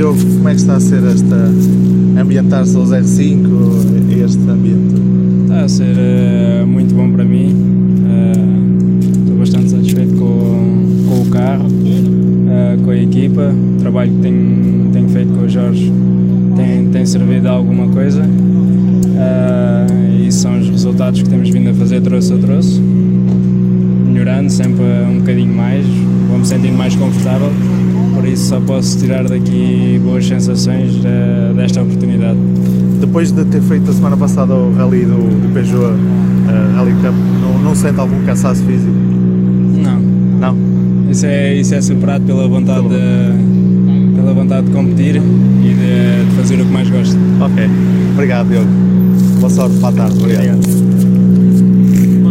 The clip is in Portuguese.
Diogo, como é que está a ser ambientar-se aos R5, este ambiente? Está a ser muito bom para mim. Estou bastante satisfeito com o carro, com a equipa. O trabalho que tenho feito com o Jorge tem servido a alguma coisa, e são os resultados que temos vindo a fazer troço a troço, melhorando sempre um bocadinho mais, vou-me sentindo mais confortável, por isso só posso tirar daqui boas sensações desta oportunidade. Depois de ter feito a semana passada o rally do Peugeot Rally Cup, não sente algum cansaço físico? Não. Não? Isso é superado pela vontade de competir e de fazer o que mais gosto. Ok. Obrigado, Diogo. Boa sorte para a tarde. Obrigado.